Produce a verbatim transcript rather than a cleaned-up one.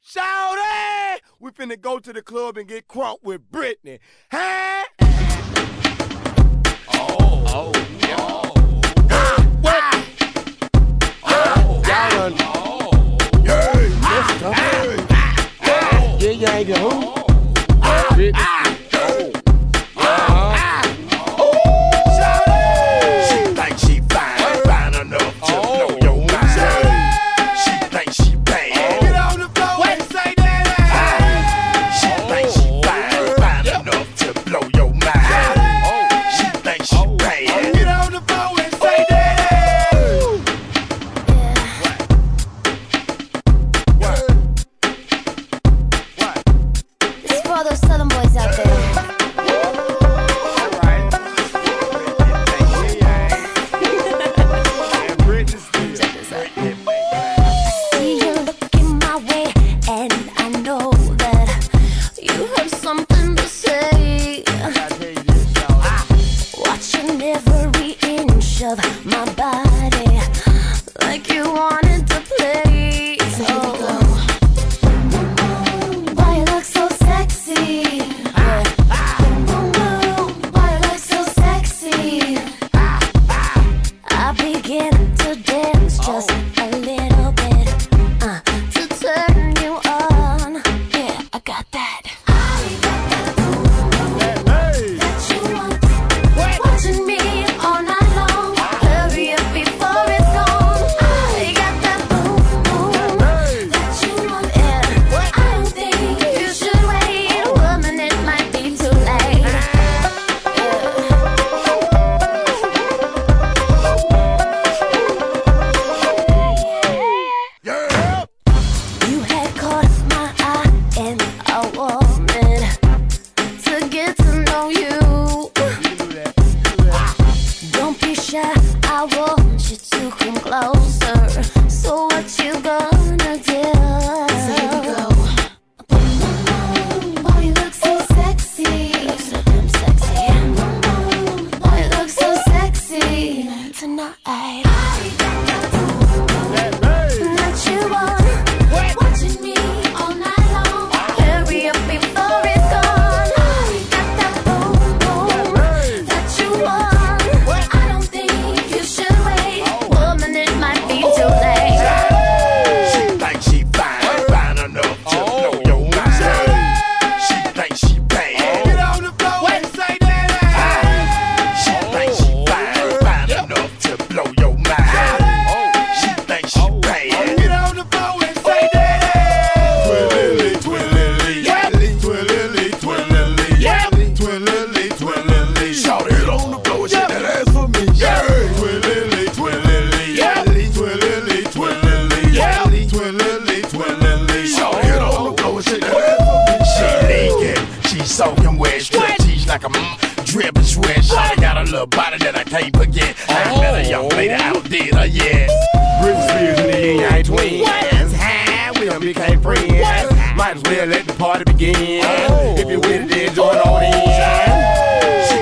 Shawty, we finna go to the club and get crunk with Britney. Huh? Oh, oh, yeah. Oh. Ah, what? Oh, y'all done. Oh. Yeah, that's tough. Oh. Yeah, you ain't get who? Oh. Britney. Ah. Oh. Uh-huh. Oh. Shawty. She think she fine, fine enough to Oh. blow your mind. She think she bad. Get on the floor and say that. She think she fine, fine enough to blow your mind. She think she bad. Get on the floor and say that. This is for all those Southern boys out there. Check this out. See you looking my way, and I know that you have something to say. Watching every inch of my body, like you wanted to play. Oh, why you look so sexy? Why you look so sexy? I begin to dance just a little bit, uh, to turn you on. Yeah, I got that. I got that boom boom that you want. Watching me all night long. Hurry up before it's gone. I got that boom boom that you want. Yeah, I don't think you should wait. Woman, it might be too late. Yeah. You had caught my eye, and I wanted to get to know you. Don't be shy, I want you to come closer. So what you gonna do? So here we go. Boom, boom, boom. Boy, you look so sexy. You look so damn sexy. Boom, boom. Boy, you look so sexy tonight. I got that that you want. Watching me all night long. Hurry up before it's gone. I got that boom boom that you want. I don't think you should wait. Woman, it might be too late. She think she fine, fine enough to blow your mind. She think she bad. Get on the floor and say that. She think she fine, fine enough to blow your mind. She think she bad. Get on the floor and say that. Twilly, twilly, twilly, twilly, twilly, twilly. Shout it on the floor, shake that ass for me. Twilly, twilly, twilly, twilly, twilly, twilly. Shout it on the floor, shake that ass for me. She leaking, she soaking wet, strip tees like a mm, dripping sweat. Shawty got a little body that I can't forget. I ain't met a young lady outdid her yet. Britney Spears and the Yin Yang Twins. Hi, we done became friends. Might as well let the party begin. If you're with it, then join on in. She